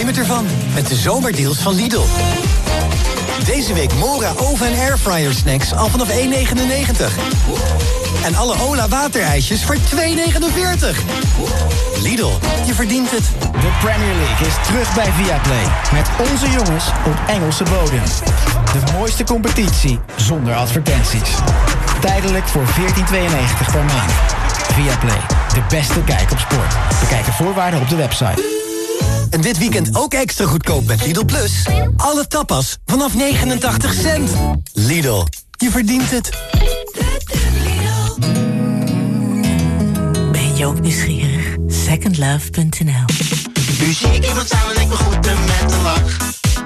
neem het ervan met de zomerdeals van Lidl. Deze week Mora oven- en airfryer snacks al vanaf €1,99. En alle Ola waterijsjes voor €2,49. Lidl, je verdient het. De Premier League is terug bij Viaplay. Met onze jongens op Engelse bodem. De mooiste competitie zonder advertenties. Tijdelijk voor €14,92 per maand. Viaplay, de beste kijk op sport. Bekijk de voorwaarden op de website. En dit weekend ook extra goedkoop met Lidl Plus. Alle tapas vanaf 89 cent. Lidl, je verdient het. Ben je ook nieuwsgierig? Secondlove.nl. Nu zie ik iemand staan en ik me goed met een lach.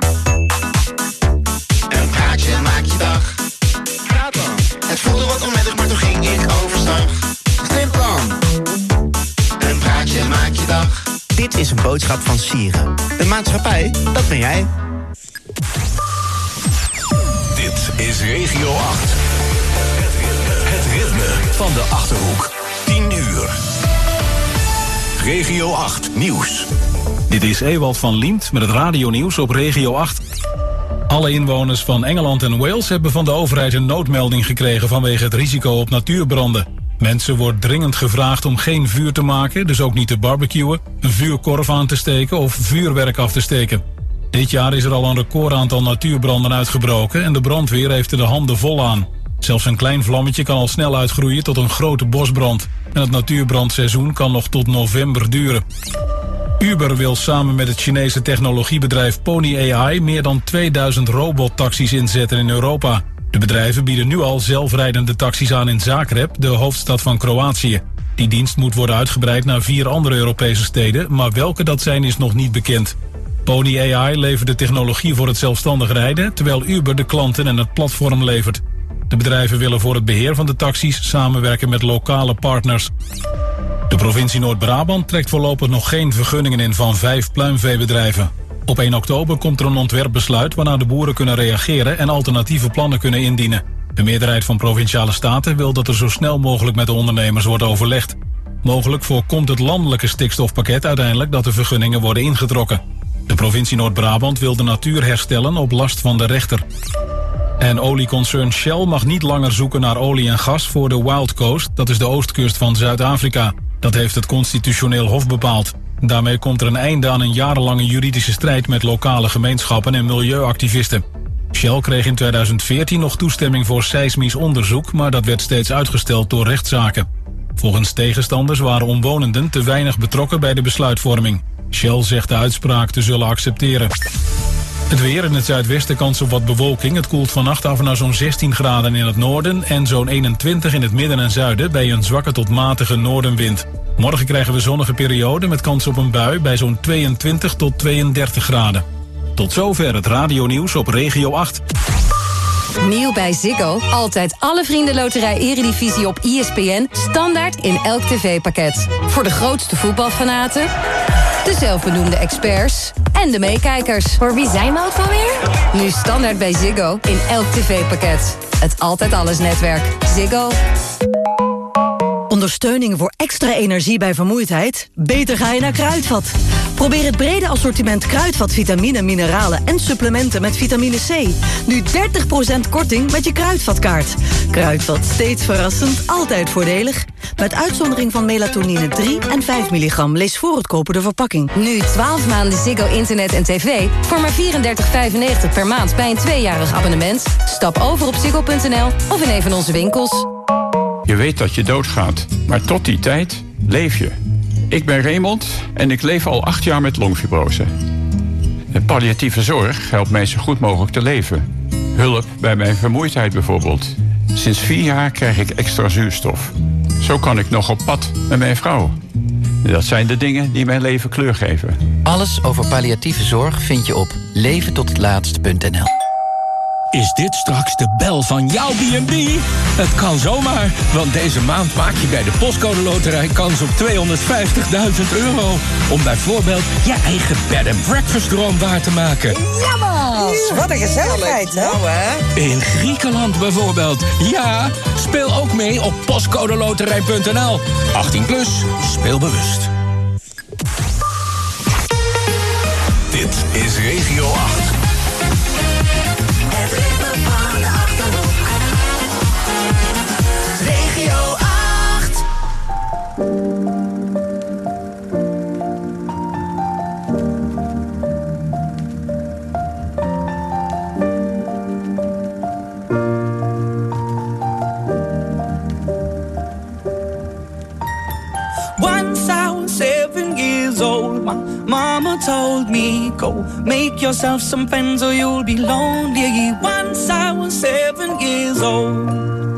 Een praatje maak je dag. Praat dan. Het voelde wat onwennig, maar toen ging ik overstag. Slim plan. Een praatje maak je dag. Dit is een boodschap van Sieren. De maatschappij, dat ben jij. Dit is Regio 8. Het ritme van de Achterhoek. 10 uur. Regio 8 nieuws. Dit is Ewald van Liemt met het radionieuws op Regio 8. Alle inwoners van Engeland en Wales hebben van de overheid een noodmelding gekregen vanwege het risico op natuurbranden. Mensen wordt dringend gevraagd om geen vuur te maken, dus ook niet te barbecuen, een vuurkorf aan te steken of vuurwerk af te steken. Dit jaar is er al een recordaantal natuurbranden uitgebroken en de brandweer heeft er de handen vol aan. Zelfs een klein vlammetje kan al snel uitgroeien tot een grote bosbrand. En het natuurbrandseizoen kan nog tot november duren. Uber wil samen met het Chinese technologiebedrijf Pony AI meer dan 2000 robottaxis inzetten in Europa. De bedrijven bieden nu al zelfrijdende taxis aan in Zagreb, de hoofdstad van Kroatië. Die dienst moet worden uitgebreid naar 4 andere Europese steden, maar welke dat zijn is nog niet bekend. Pony AI levert de technologie voor het zelfstandig rijden, terwijl Uber de klanten en het platform levert. De bedrijven willen voor het beheer van de taxis samenwerken met lokale partners. De provincie Noord-Brabant trekt voorlopig nog geen vergunningen in van 5 pluimveebedrijven. Op 1 oktober komt er een ontwerpbesluit waarna de boeren kunnen reageren en alternatieve plannen kunnen indienen. De meerderheid van Provinciale Staten wil dat er zo snel mogelijk met de ondernemers wordt overlegd. Mogelijk voorkomt het landelijke stikstofpakket uiteindelijk dat de vergunningen worden ingetrokken. De provincie Noord-Brabant wil de natuur herstellen op last van de rechter. En olieconcern Shell mag niet langer zoeken naar olie en gas voor de Wild Coast, dat is de oostkust van Zuid-Afrika. Dat heeft het Constitutioneel Hof bepaald. Daarmee komt er een einde aan een jarenlange juridische strijd met lokale gemeenschappen en milieuactivisten. Shell kreeg in 2014 nog toestemming voor seismisch onderzoek, maar dat werd steeds uitgesteld door rechtszaken. Volgens tegenstanders waren omwonenden te weinig betrokken bij de besluitvorming. Shell zegt de uitspraak te zullen accepteren. Het weer: in het zuidwesten kans op wat bewolking. Het koelt vannacht af naar zo'n 16 graden in het noorden en zo'n 21 in het midden en zuiden bij een zwakke tot matige noordenwind. Morgen krijgen we zonnige periode met kans op een bui bij zo'n 22 tot 32 graden. Tot zover het radionieuws op Regio 8. Nieuw bij Ziggo. Altijd alle vriendenloterij Eredivisie op ESPN. Standaard in elk tv-pakket. Voor de grootste voetbalfanaten, de zelfbenoemde experts en de meekijkers. Voor wie zijn we ook alweer? Nu standaard bij Ziggo in elk tv-pakket. Het Altijd Alles netwerk. Ziggo. Ondersteuning voor extra energie bij vermoeidheid? Beter ga je naar Kruidvat. Probeer het brede assortiment Kruidvat vitamine, mineralen en supplementen met vitamine C. Nu 30% korting met je Kruidvatkaart. Kruidvat, steeds verrassend, altijd voordelig. Met uitzondering van melatonine 3 en 5 milligram. Lees voor het kopen de verpakking. Nu 12 maanden Ziggo internet en tv voor maar $34,95 per maand bij een 2-jarig abonnement. Stap over op ziggo.nl of in een van onze winkels. Je weet dat je doodgaat, maar tot die tijd leef je. Ik ben Raymond en ik leef al 8 jaar met longfibrose. De palliatieve zorg helpt mij zo goed mogelijk te leven. Hulp bij mijn vermoeidheid bijvoorbeeld. Sinds 4 jaar krijg ik extra zuurstof. Zo kan ik nog op pad met mijn vrouw. Dat zijn de dingen die mijn leven kleur geven. Alles over palliatieve zorg vind je op leventothetlaatst.nl. Is dit straks de bel van jouw B&B? Het kan zomaar, want deze maand maak je bij de Postcode Loterij kans op €250.000. Om bijvoorbeeld je eigen bed and breakfast droom waar te maken. Jammer! Wat een gezelligheid, hè? Nou, hè? In Griekenland bijvoorbeeld. Ja, speel ook mee op postcodeloterij.nl. 18+, speel bewust. Dit Go make yourself some friends or you'll be lonely. Once I was 7 years old.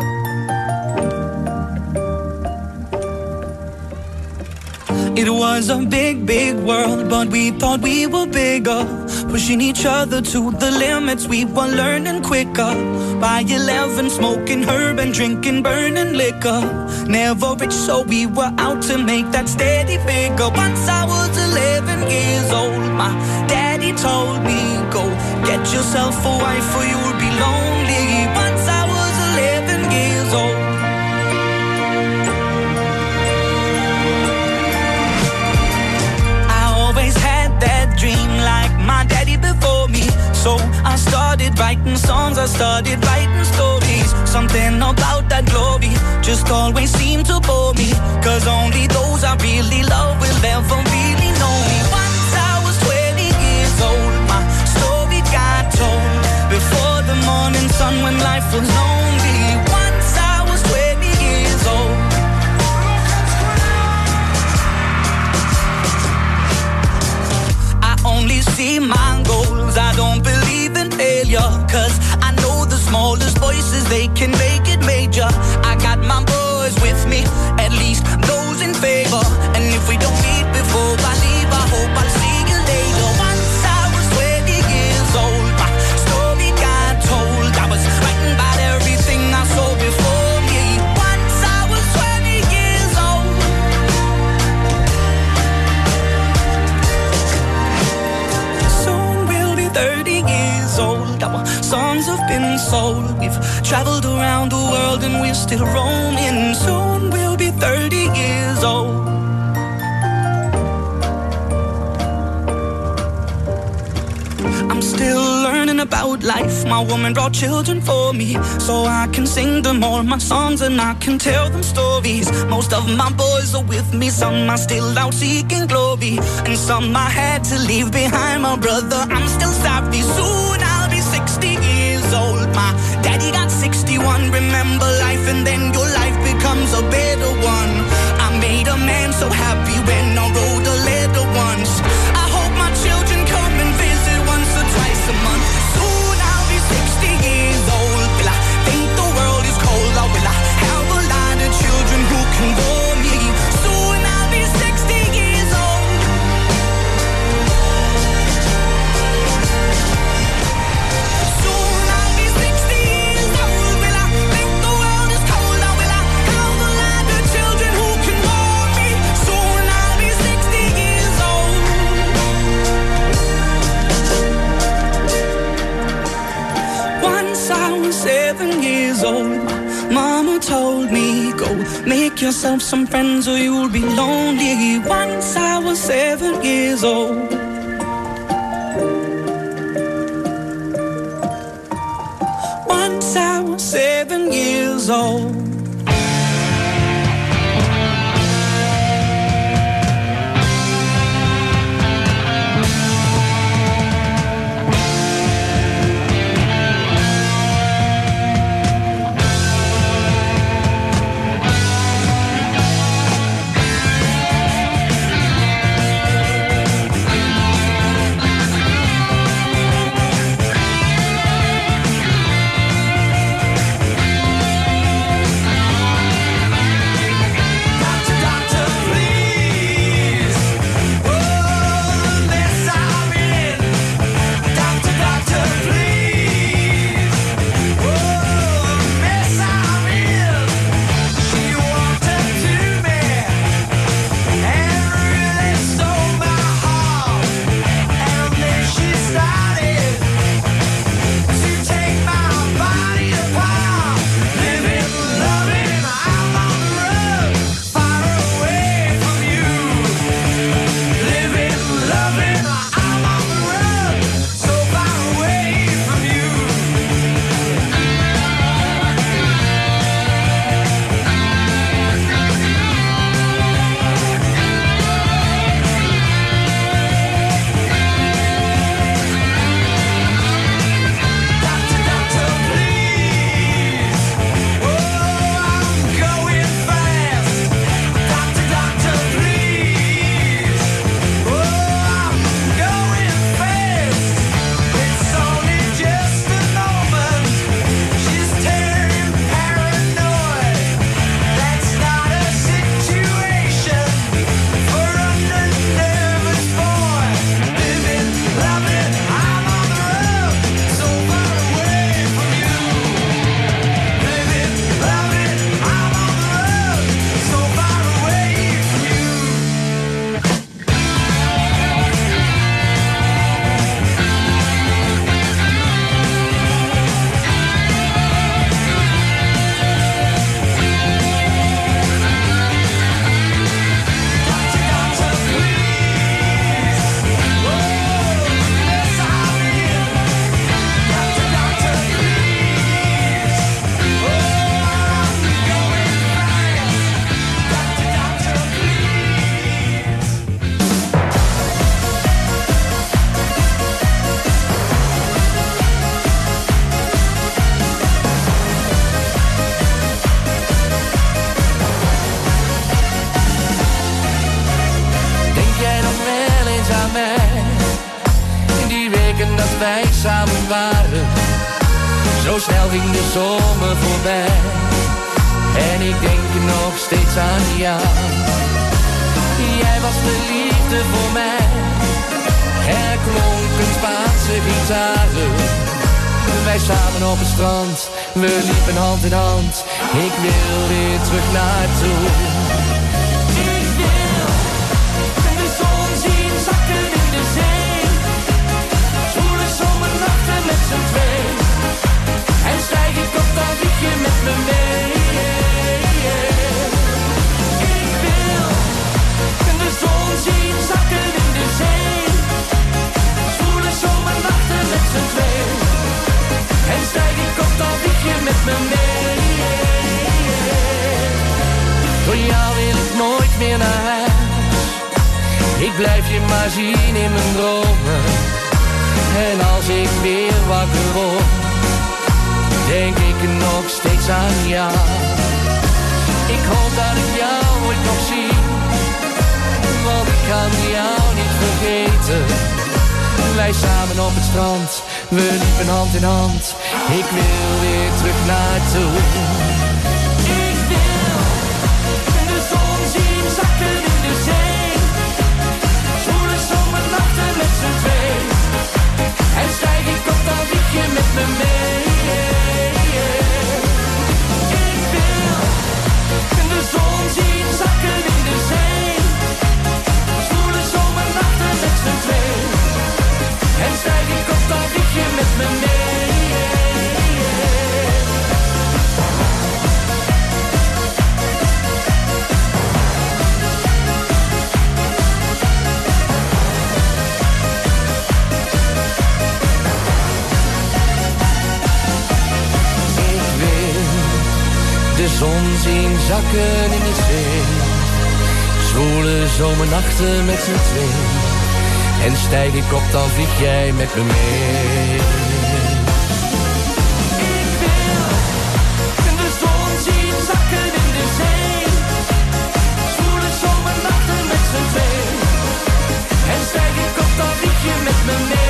It was a big, big world, but we thought we were bigger. Pushing each other to the limits, we were learning quicker. By 11, smoking herb and drinking burning liquor. Never rich, so we were out to make that steady figure. Once I was 11 years old, my daddy told me, go get yourself a wife or you'll be lonely. Once I was 11 years old. That dream like my daddy before me. So I started writing songs, I started writing stories. Something about that glory just always seemed to bore me. Cause only those I really love will ever really know me. Once I was 20 years old, my story got told. Before the morning sun when life was lonely. Once I was 20 years old. Only see my goals, I don't believe in failure. Cause I know the smallest voices, they can make it major. I got my boys with me, at least those in favor. And if we don't meet before I leave, I hope I'll see you later. Once I was 20 years old, my story got told. I was writing about everything I saw before me. Once I was 20 years old. Soon we'll be 30 years old. Our songs have been sold. We've traveled around the world and we're still roaming. Soon we'll be 30 years old. I'm still learning about life. My woman brought children for me, so I can sing them all my songs and I can tell them stories. Most of my boys are with me, some are still out seeking glory, and some I had to leave behind. My brother, I'm still sorry. Soon I'll be 60 years old. My daddy got 61. Remember life and then your life becomes a better one. I made a man so happy when I wrote a letter once. I hope my children come and visit once or twice a month. Soon I'll be 60 years old. Will I think the world is cold, or will I have a lot of children who can bore me? Soon I'll be 60 years old. Soon I'll be 60 years old. Will I think the world is cold, or will I have a lot of children who can bore me? Soon I'll be 60 years old. Once I was 7 years old, my mama told me, go make yourself some friends or you'll be lonely. Once I was 7 years old. Once I was 7 years old. samen waren. Zo snel ging de zomer voorbij. En ik denk nog steeds aan jou. Jij was de liefde voor mij. Er klonken Spaanse gitaren. Wij samen op het strand. We liepen hand in hand. Ik wil weer terug naartoe. Ik wil de zon zien zakken in de zee. Zwoele zomernachten met z'n twee. En stijg ik op, dan vlieg je met me mee. Ik wil de zon zien zakken in de zee. Zwoele zomernachten met z'n twee. En stijg ik op, dan vlieg je met me mee. Door jou wil ik nooit meer naar huis. Ik blijf je maar zien in mijn dromen. En als ik weer wakker word, denk ik nog steeds aan jou. Ik hoop dat ik jou ooit nog zie, want ik kan jou niet vergeten. Wij samen op het strand, we liepen hand in hand. Ik wil weer terug naartoe. Ik wil de zon zien zakken in de zee. Zwoele zomernachten met z'n twee. En stijg ik op, dan vlieg je met me mee. Ik wil de zon zien zakken in de zee. Zwoele zomernachten met z'n twee. En stijg ik op, dan vlieg je met me mee. De zon zien zakken in de zee. Zwoele zomernachten met z'n twee. En stijg ik op, dan vlieg jij met me mee. Ik wil de zon zien zakken in de zee. Zwoele zomernachten met z'n twee. En stijg ik op, dan vlieg je met me mee.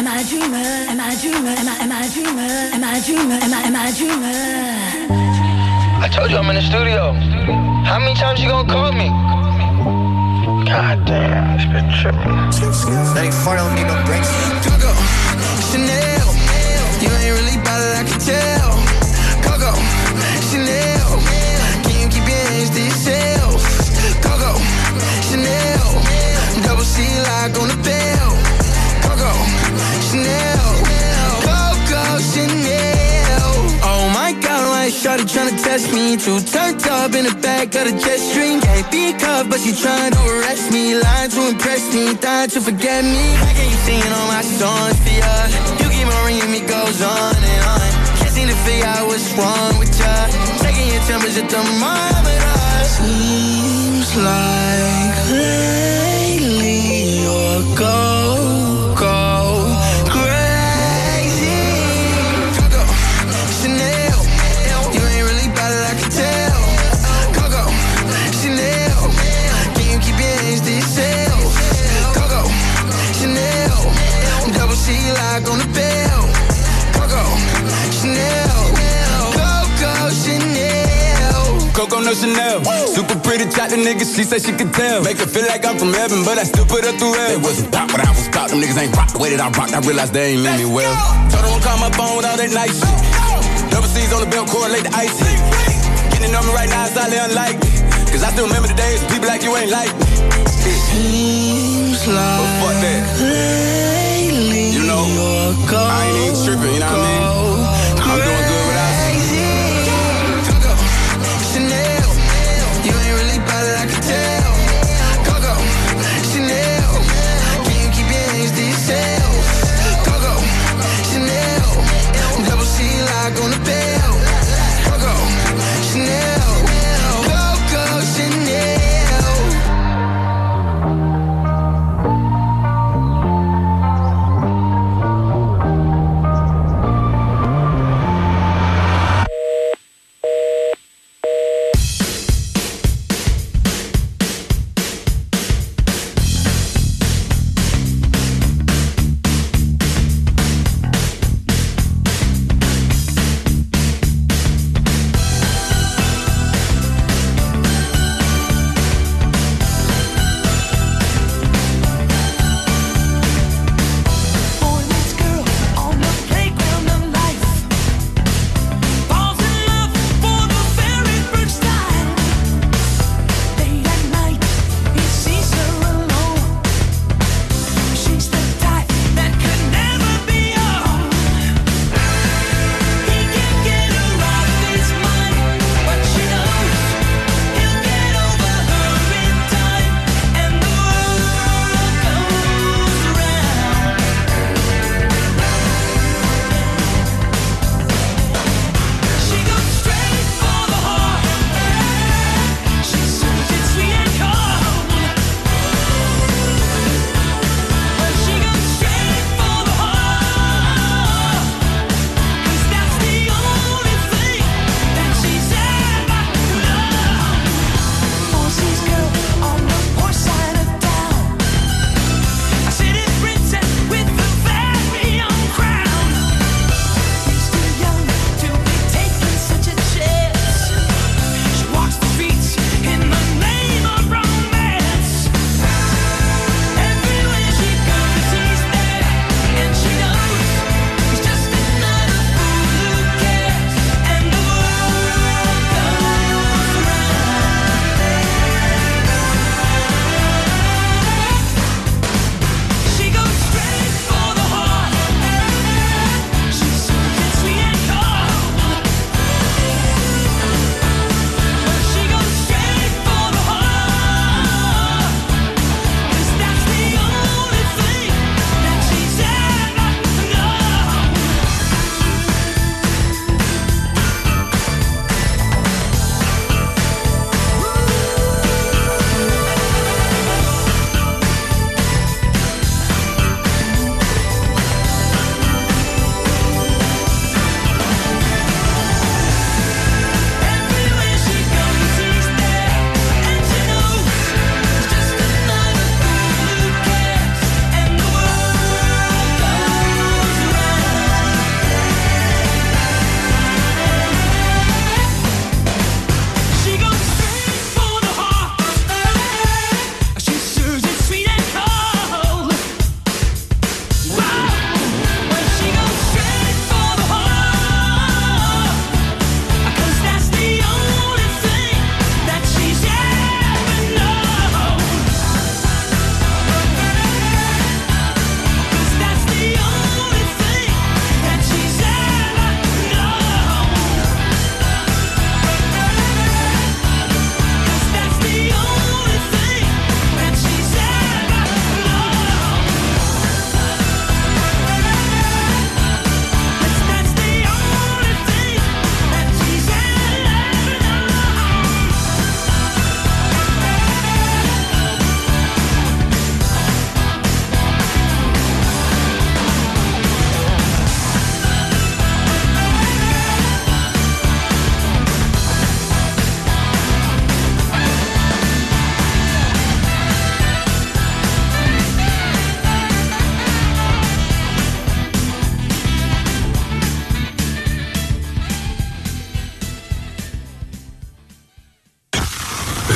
I dreamer? Am I dreamer? Am I dreamer? Am I dreamer? Am I dreamer? I told you I'm in the studio. How many times you gonna call me? God damn, it's been tripping. 34 don't need no brakes. Coco, Chanel, you ain't really about it, I can tell. Coco, Chanel, can you keep your hands to yourself? Coco, Chanel, double C lock on the bell. Coco, Chanel, Coco, Chanel. Oh my God, like shawty tryna test me. Too turned up in the back of the jet stream. Can't be cuffed, but she trying to arrest me. Lying to impress me, dying to forget me. How can you singing all my songs for ya? You keep on ringing me, goes on and on. Can't seem to figure out what's wrong with ya. Taking your temperature thermometer. Seems like lately you're go crazy. Coco, Chanel, you ain't really about it, I can tell. Coco, Chanel, can you keep your hands to yourself? Coco, Chanel, double C lock on the bell. Coco, Chanel, Coco, Chanel. Coco no Chanel, super pretty chocolate nigga, she said she could tell. Make her feel like I'm from heaven, but I still put her through hell. They wasn't pop, but I was pop, them niggas ain't rock the way that I rocked. I realized they ain't mean me well. Told them call my phone with all that nice shit. Double C's on the belt, correlate the ice hit. Getting on me right now is highly unlikely, cause I still remember the days people like you ain't like me. Seems like but fuck that. Lately you know, I ain't even tripping, you know what I mean? I'm doing good without you. Coco, Chanel, you ain't really about it, I can tell. Coco, Chanel, can you keep your hands to yourself? Coco, Chanel, double C lock on the bell. Coco, Chanel, Coco, Chanel.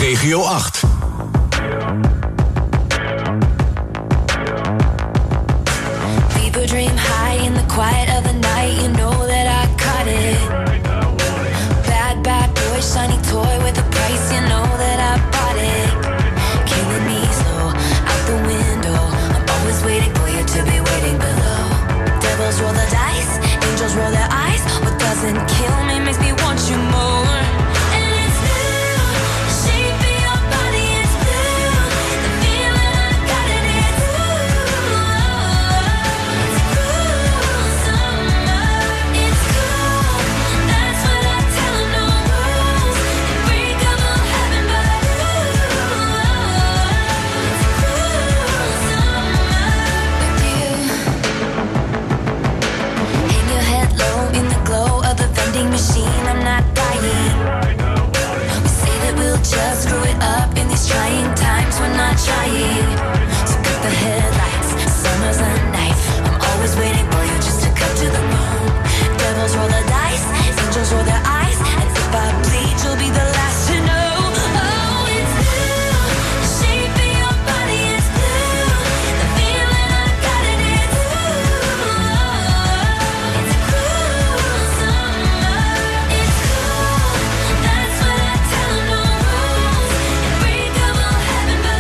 Regio 8. People dream high in the quiet of the night. You know that I caught it. Bad boy, shiny toy with a price. You know that I bought it. Killing me slow, out the window. I'm always waiting for you to be waiting below. Devils roll the dice, angels roll their eyes. What doesn't kill me makes me want you more. And it's blue, the shape of your body is blue. The feeling I got it is it's cool summer. It's cool, that's what I tell 'em, no rules. Unbreakable heaven, but it's cool summer with you. Hang your head low in the glow of the vending machine. I'm not dying. We say that we'll just screw it up in these trying times. We're not trying. So cut the headlights. Summer's a knife. I'm always waiting for you just to cut to the bone. Devils roll the dice. Angels roll their eyes. And if I bleed, you'll be the last to know. Oh, it's blue. The shape of your body is blue. The feeling I got it is it's cool summer. It's cool. That's what I tell 'em, no rules. Unbreakable heaven, but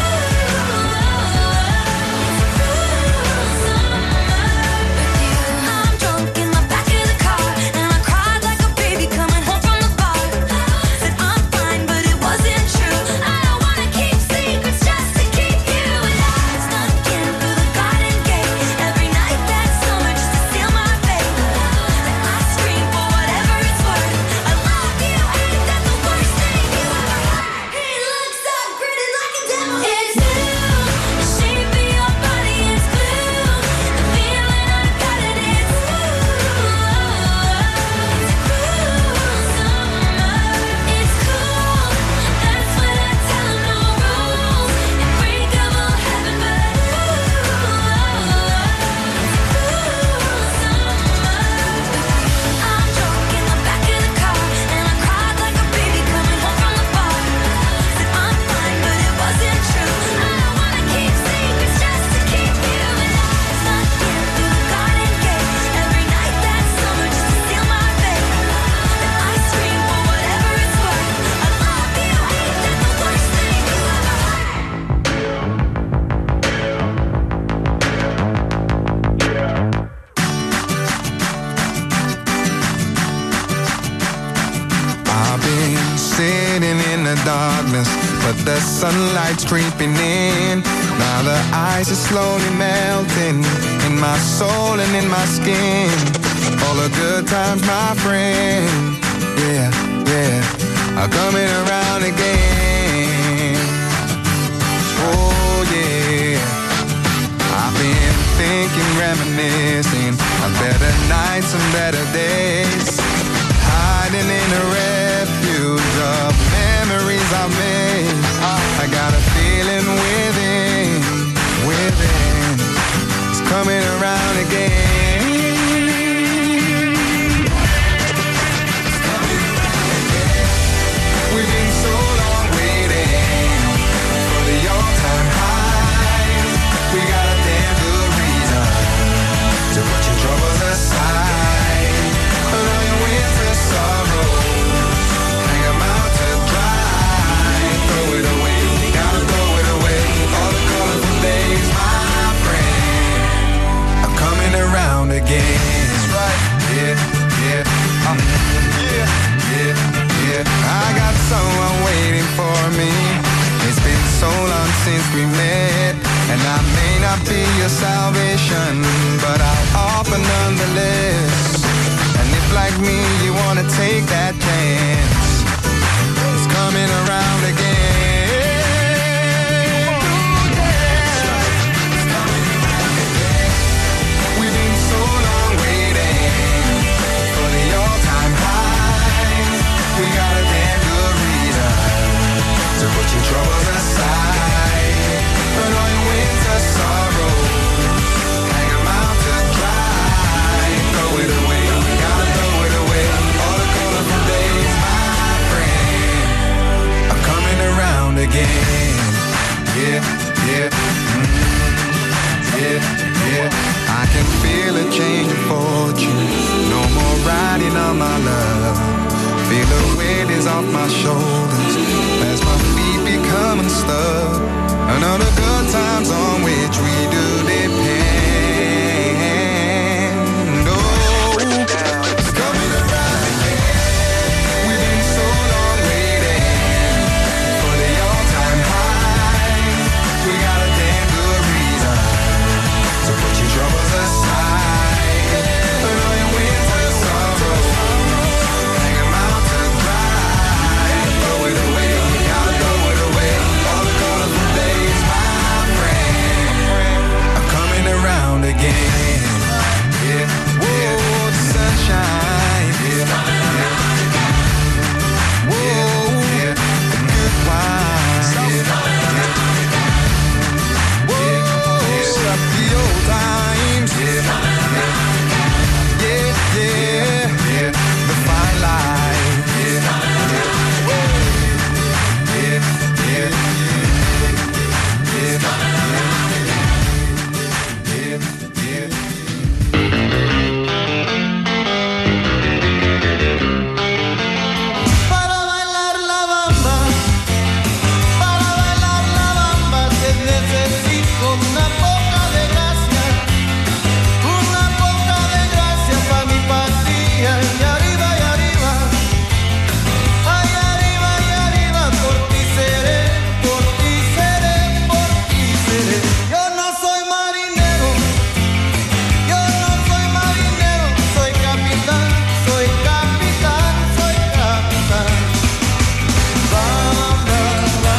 I'm drunk in the back of the car, and I cried like a baby coming home from the bar. Said I'm fine, but it wasn't true. I don't wanna keep secrets just to keep you alive. Snuck in through the garden gate every night that summer just to seal my fate. Then I scream for whatever it's worth. I love you, ain't that the worst thing you ever heard? He looks up, grinning like a devil. It's blue, the shape of your body is blue. The feeling I got it is it's cool summer. It's cool, that's what I tell 'em, no rules. Unbreakable heaven, but I'm drunk in the back of the car, and I cried like a baby coming home from the bar. Said I'm fine, but it wasn't true. I don't wanna keep secrets just to keep you alive. Snuck in through the garden gate every night that summer just to seal my fate. Then I scream for whatever it's worth. I love you, ain't that the worst thing you ever I've been sitting in the darkness, but the sunlight's creeping in. Now the ice is slowly melting in my soul and in my skin. All the good times, my friend, yeah, are coming around again. Oh yeah, I've been thinking, reminiscing of better nights and better days. Hiding in a refuge of memories I made. I got a feeling within, it's coming around again. We've been so long waiting for the all-time highs. We got a damn good reason to put your troubles aside. Put all your winter sorrows, hang 'em out to dry. Throw it away, you gotta throw it away. All the colorful days, my friend, are coming around again. That's right, yeah. I got someone waiting for me. It's been so long since we met, and I may not be your salvation, but I'll offer nonetheless. And if like me you wanna take that chance, it's coming around again. We've been so long waiting for the all-time highs. We got a damn good reason to put your troubles aside. Put all your winter sorrows, hang 'em out to dry. Throw it away, gotta throw it away. All the colorful days. riding on my love. Feel the weight is off my shoulders as my feet become unstuck. And all the good times on which we do depend. Oh, it's coming around again. We've been so long waiting for the all-time high. We got a damn good reason to put your troubles aside. And all your winter sorrows, hang 'em out to dry. Throw it away, gotta throw it away. All the colorful days, my friend, are coming around again. Yeah, yeah, the sunshine. Yeah, whoa, yeah, the good wine. Whoa, stop the old times. Yeah, yeah, yeah, the fine line. Yeah, yeah, yeah, yeah, yeah, yeah. Para bailar la bamba, que necesito una poca de gracia pa' mi patria. Y arriba, ay arriba, por ti seré, por ti seré, por ti seré. Yo no soy marinero, soy capitán, soy capitán, soy capitán. Bamba, bamba,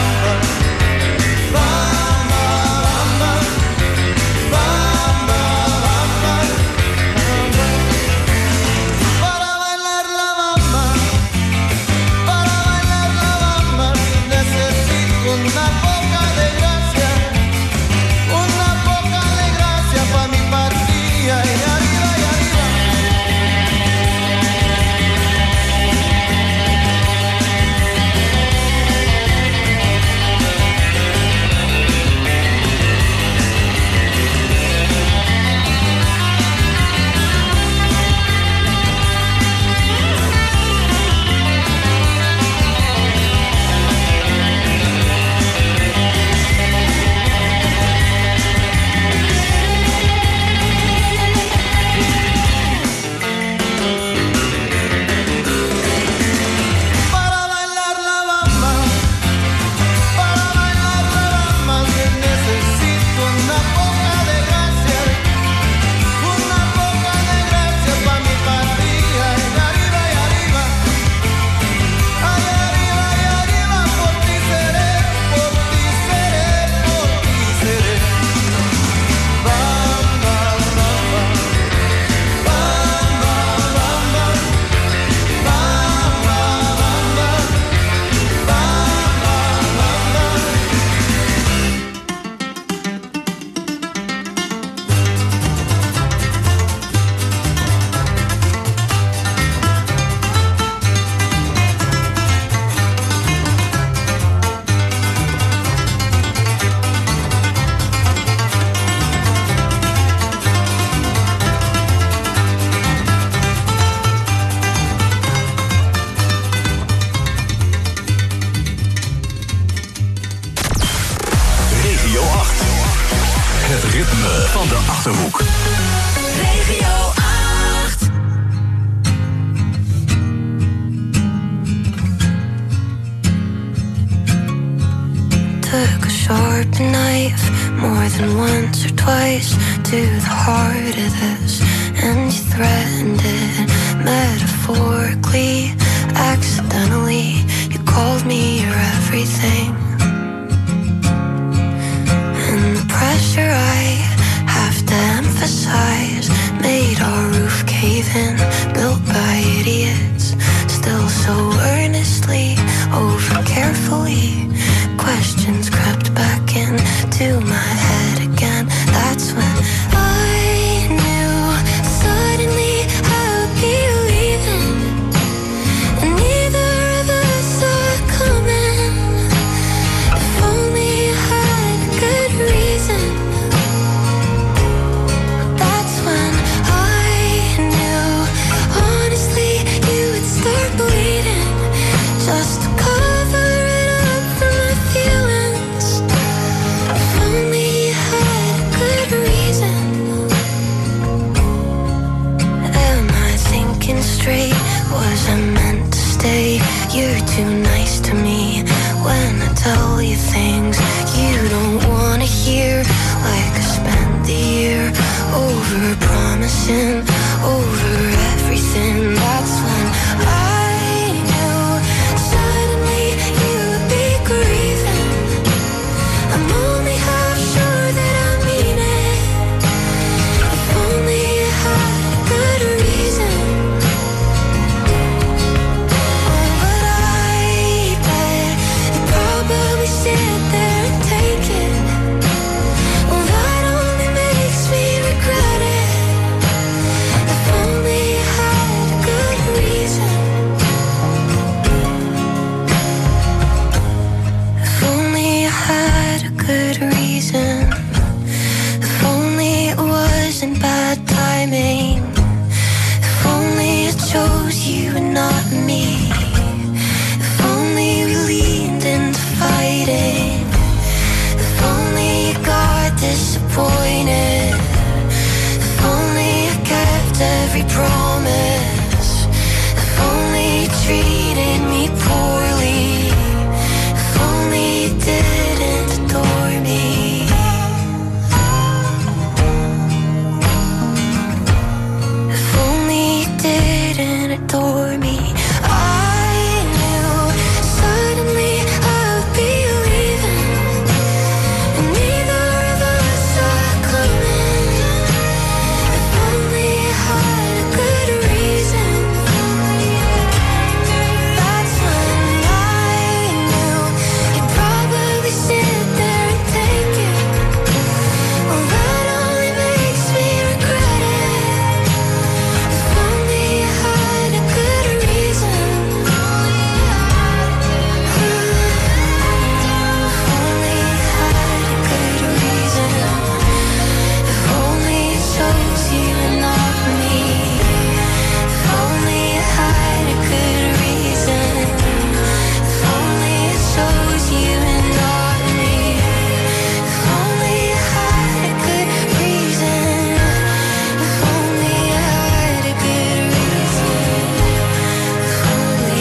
bamba, bamba, bamba, bamba, para bailar la bamba, necesito una poca de gracia pa' mi patria. Y arriba, para bailar la bamba, necesito una poca de gracia pa' mi patria. Y arriba, ay arriba, por ti seré, por ti seré, por ti seré. Bamba, bamba, bamba, bamba, bamba, Regio 8. Het ritme van de Achterhoek. Regio 8. Took a sharp knife more than once or twice to the heart of this, and you threatened it metaphorically, accidentally. You called me your everything, and the pressure I have to emphasize made our roof cave in, built by idiots, still so earnestly, over carefully. Questions crept back into my head again. That's when I knew suddenly I'd be leaving. straight. Was I meant to stay? You're too nice to me. When I tell you things you don't wanna hear, like I spent the year over promising, over everything. That's when I knew suddenly you would be grieving. I'm only half sure that I mean it. If only you had a good reason. Oh, but I bet you probably sit there and take it. Well, that only makes me regret it. If only you had a good reason. If only you had a good reason. If only it wasn't bad timing. If only I chose you and not me. If only we leaned into fighting. If only you got disappointed. If only I kept every promise. If only you treated me poorly. If only you didn't adore me. If only you didn't adore me. I knew suddenly I would be leaving, and neither of us saw it coming. If only you had a good reason. That's when I knew you'd probably sit there and take it. Well, that only makes me regret it. If only you had a good reason. If only you had a good reason. If only you chose you and not me. If only you had a good reason. If only you chose you and not me. If only you had a good reason. If only you had a good reason. If only.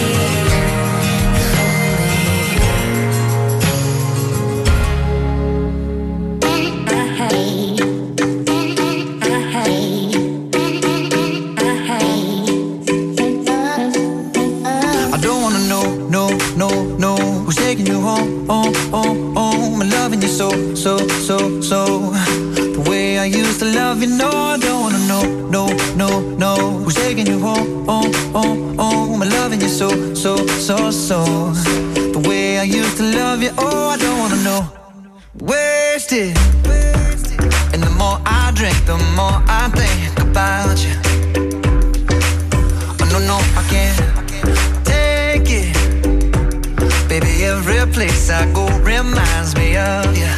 I don't wanna know, no, who's taking you home, home. I'm loving you so. The way I used to love you, no, I don't wanna know, no, who's taking you home, home. I'm loving you so. The way I used to love you, oh, I don't wanna know. Wasted. And the more I drink, the more I think about you. Oh, no, I can't take it. Baby, every place I go reminds me of you.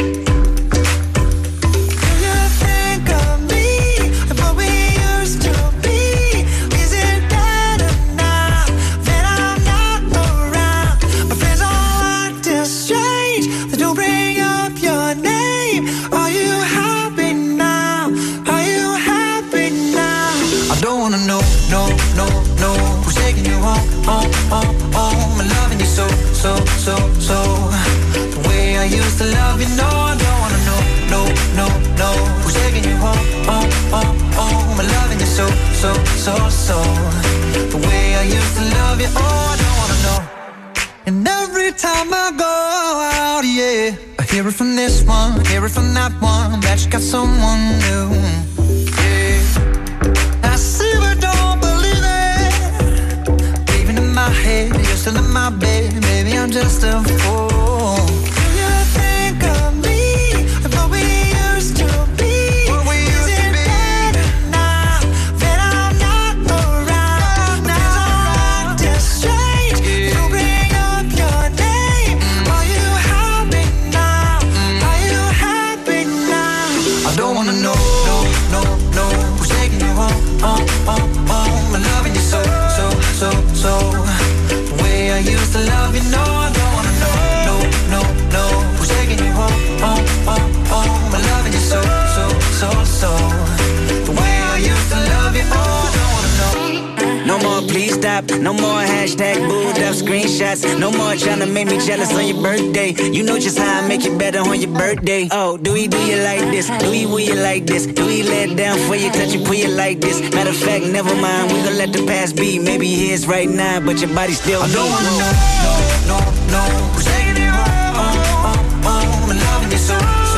Do you think of me and what we used to be? Is it better now that I'm not around? My friends all acting strange. They don't bring up your name. Are you happy now? Are you happy now? I don't wanna know, no, who's taking you home, home. I'm loving you so. The way I used to love you, no, I don't wanna know, no, who's taking you home, home. I'm loving you so. The way I used to love you, oh, I don't wanna know. And every time I go out, yeah, I hear it from this one, hear it from that one, that you got someone new. Yeah, I see but don't believe it. Even in my head, you're still in my bed. Maybe I'm just a fool. Do you think of me and what we used to be? Is it better now that I'm not around? Now I'm acting strange. You bring up your name. Are you happy now? Are you happy now? I don't wanna know, no, stop. No more hashtag booed up screenshots. No more trying to make me jealous on your birthday. You know just how I make it better on your birthday. Oh, do you like this? Do you like this? Do you let down for you, touch you, pull you like this? Matter of fact, never mind, we gon' let the past be. Maybe here's right now, but your body still I don't wanna know, no, who's taking you home, I'm loving you so.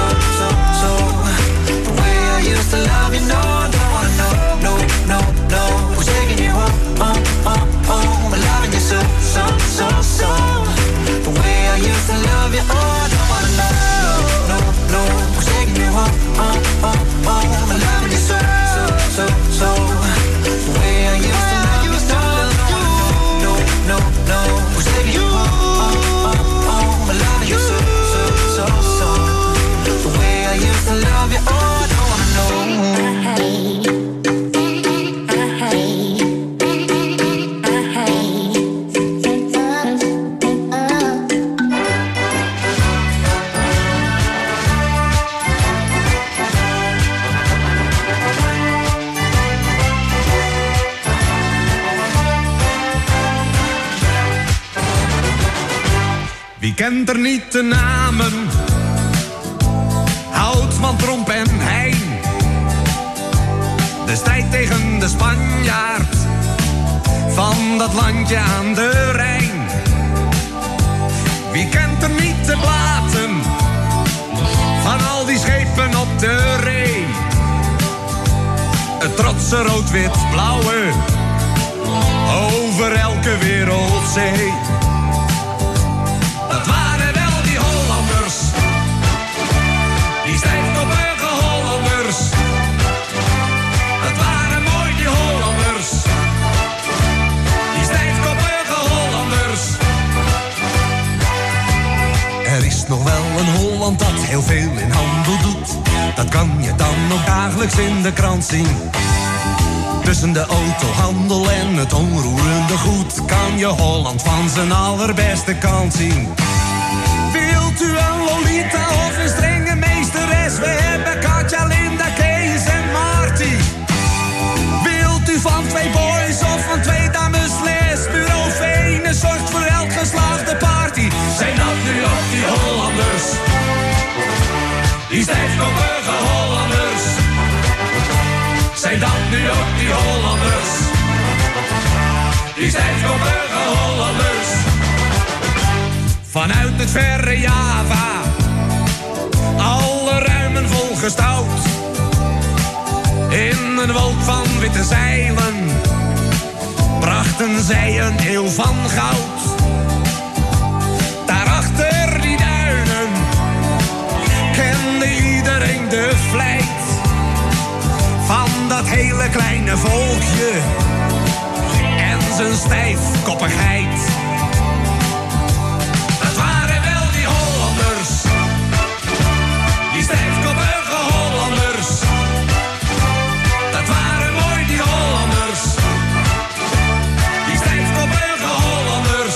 The way I used to love you, no, I don't wanna know, no, who's taking you home, I'm loving you so. The way I used to love you, I don't wanna know, no, who's taking you home, I'm loving you so. The way I used to love you, no, who's taking you home, I'm loving you so. The way I used to love you, I don't wanna know. Wie kent er niet de namen? Houtsman, Tromp en Heijn. De strijd tegen de Spanjaard van dat landje aan de Rijn. Wie kent er niet de platen van al die schepen op de Ree? Het trotse rood-wit-blauwe over elke wereldzee. Dat waren wel die Hollanders, die stijfkoppige Hollanders. Dat waren mooi die Hollanders, die stijfkoppige Hollanders. Er is nog wel een Holland dat heel veel in handel doet. Dat kan je dan ook dagelijks in de krant zien. Tussen de autohandel en het onroerende goed kan je Holland van zijn allerbeste kant zien. Wilt u een Lolita of een strenge meesteres? We hebben Katja, Linda, Kees en Marty. Wilt u van 2 boys of van 2 dames les? Bureau Venus zorgt voor elk geslaagde party. Zijn dat nu ook die Hollanders? Die stijfkoppige Hollanders. Zijn dat nu ook die Hollanders? Die stijfkoppige Hollanders. Vanuit het verre Java, alle ruimen volgestouwd. In een wolk van witte zeilen, brachten zij een eeuw van goud. Daarachter die duinen, kende iedereen de vlijt van dat hele kleine volkje en zijn stijfkoppigheid. Dat waren wel die Hollanders, die stijfkoppige Hollanders. Dat waren mooi die Hollanders, die stijfkoppige Hollanders.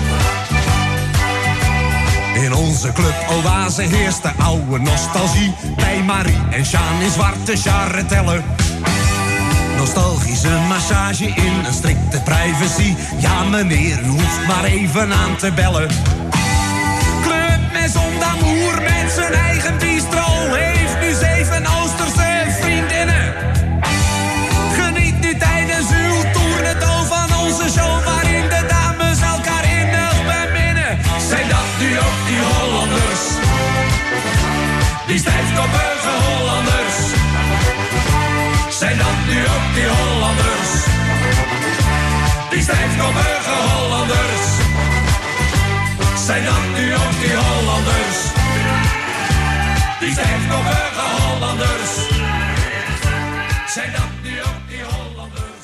In onze club Oase heerst de oude nostalgie. Bij Marie en Sjaan in zwarte charretellen. Nostalgische massage in een strikte privacy. Ja meneer, u hoeft maar even aan te bellen. Club Maison d'Amour met zijn eigen bistro heeft nu 7 Oosterse vriendinnen. Geniet nu tijdens uw tourneto van onze show waarin de dames elkaar innig beminnen. Zijn dat nu ook die Hollanders? Die stijfkoppige Hollanders. Zijn dat nu ook die Hollanders? Die stijfkoppige Hollanders. Zijn dat nu ook die Hollanders? Die stijfkoppige Hollanders. Zijn dat nu ook die Hollanders?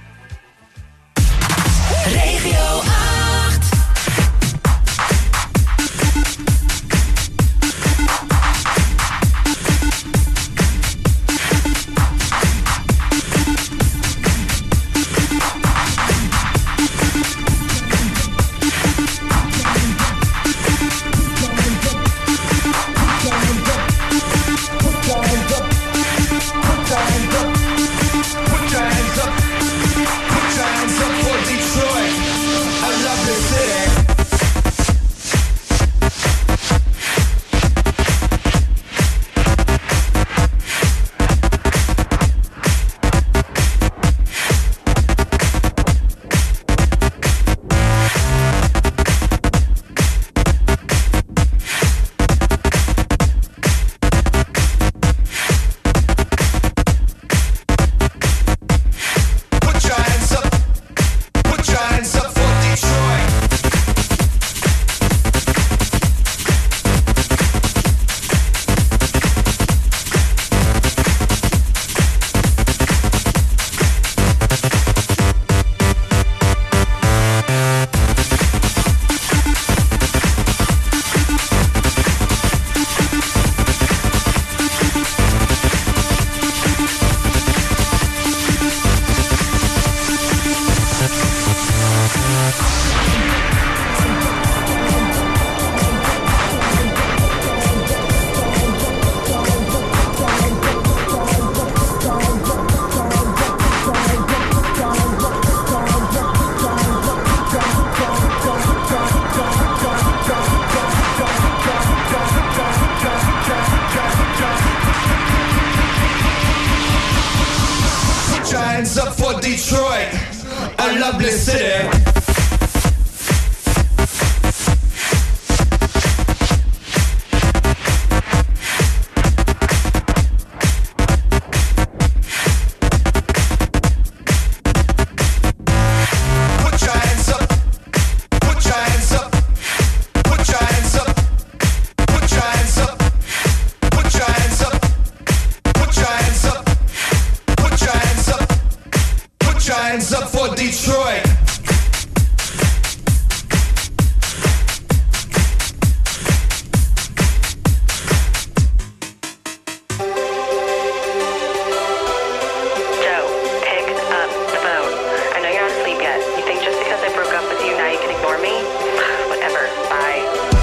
Regio 8. for Detroit, a lovely city. Hands up for Detroit. Joe, pick up the phone. I know you're not asleep yet. You think just because I broke up with you now you can ignore me? Whatever. Bye.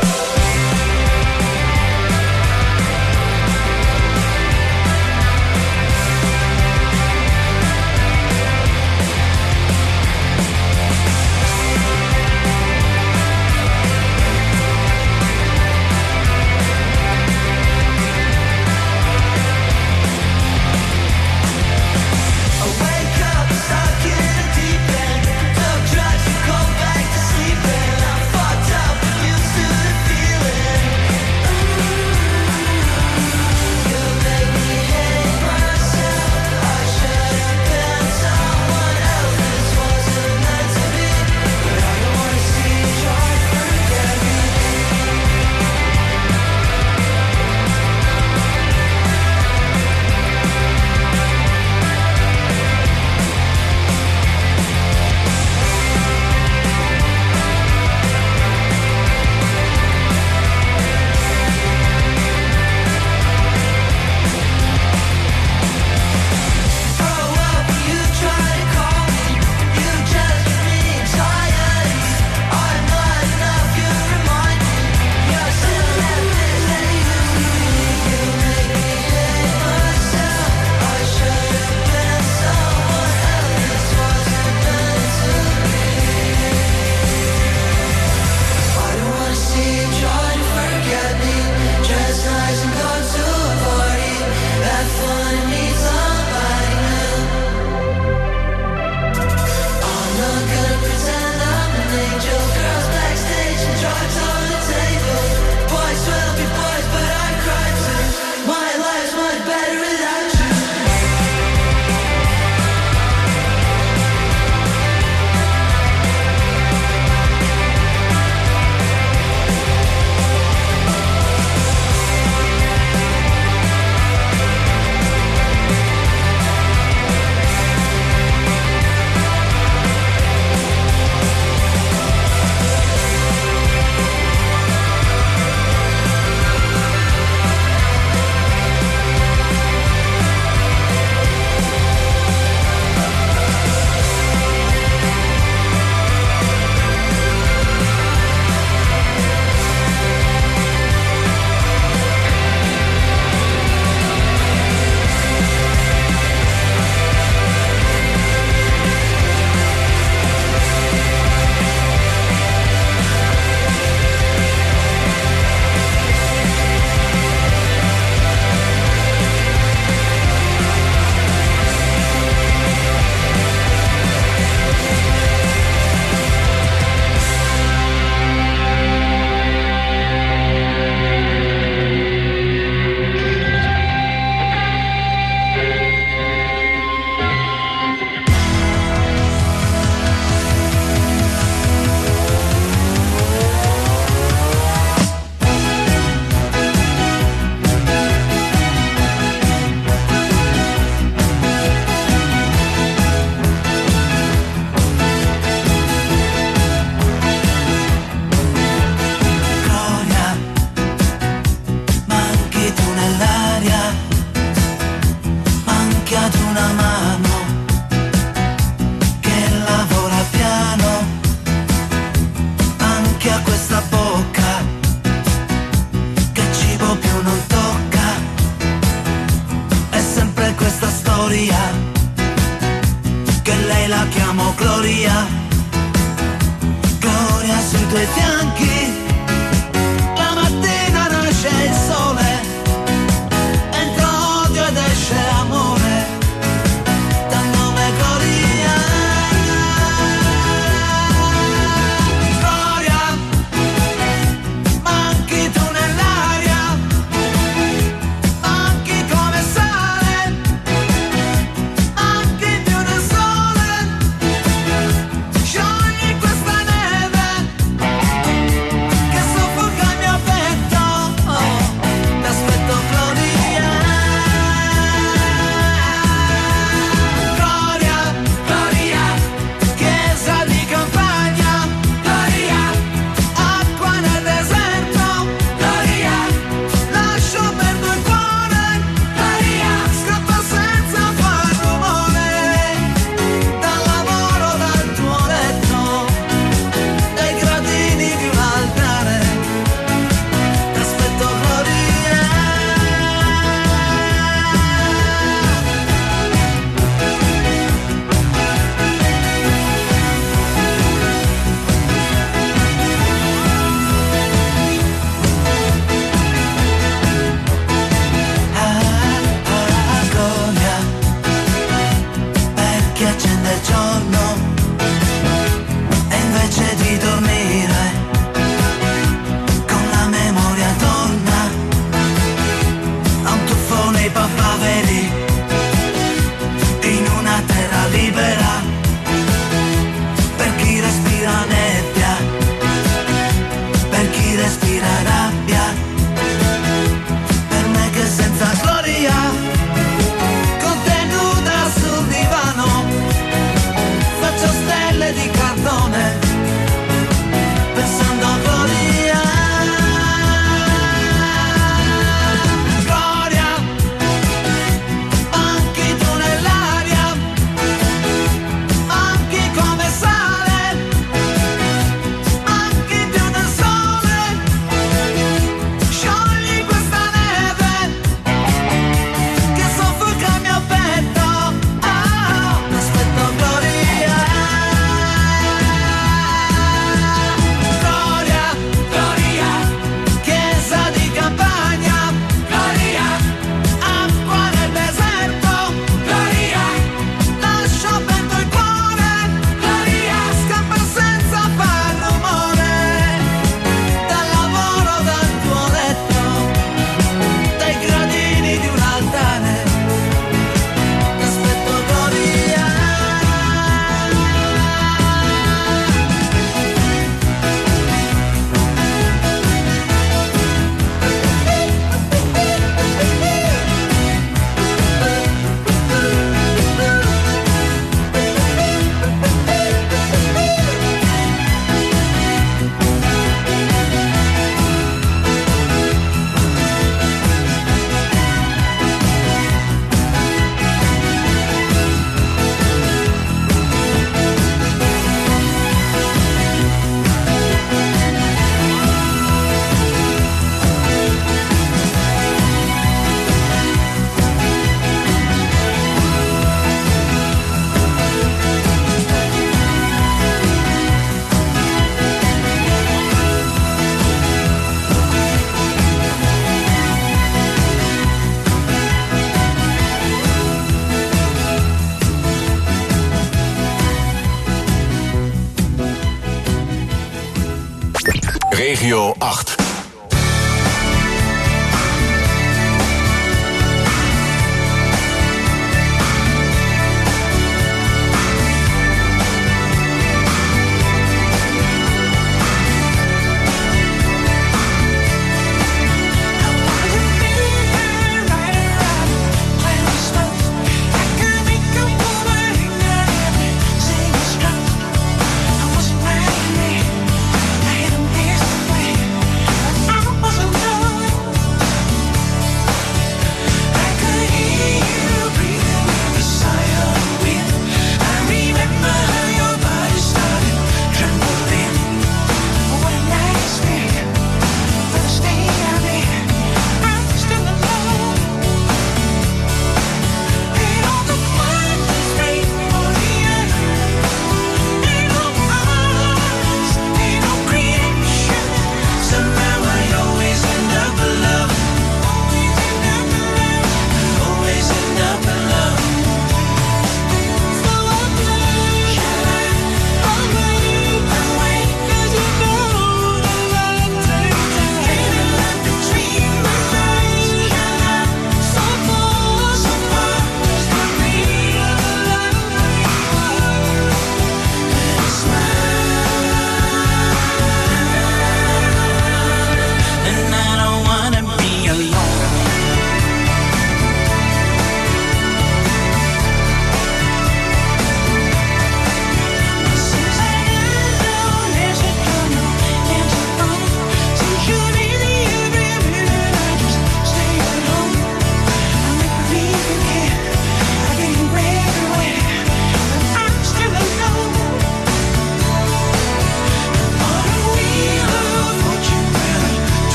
Gloria, Gloria sui tuoi fianchi, la mattina nasce il sole, entra odio ed esce amore, dal nome Gloria. che accende il giorno e invece di dormire con la memoria torna a un tuffo nei papaveri in una terra libera per chi respira nebbia, per chi respira rabbia, per me che senza gloria contenuta sul divano faccio stelle di cartone pensando a gloria. Gloria, manchi tu nell'aria, manchi come sale, manchi più del sole, sciogli questa neve che soffoca il mio petto. Mi aspetto gloria. Gloria, gloria, chiesa di campagna, gloria, acqua nel deserto, gloria, lascio aperto il cuore, gloria, scappa senza far rumore, dal lavoro, dal tuo letto, dai gradini di un altare, ti aspetto gloria. Regio 8.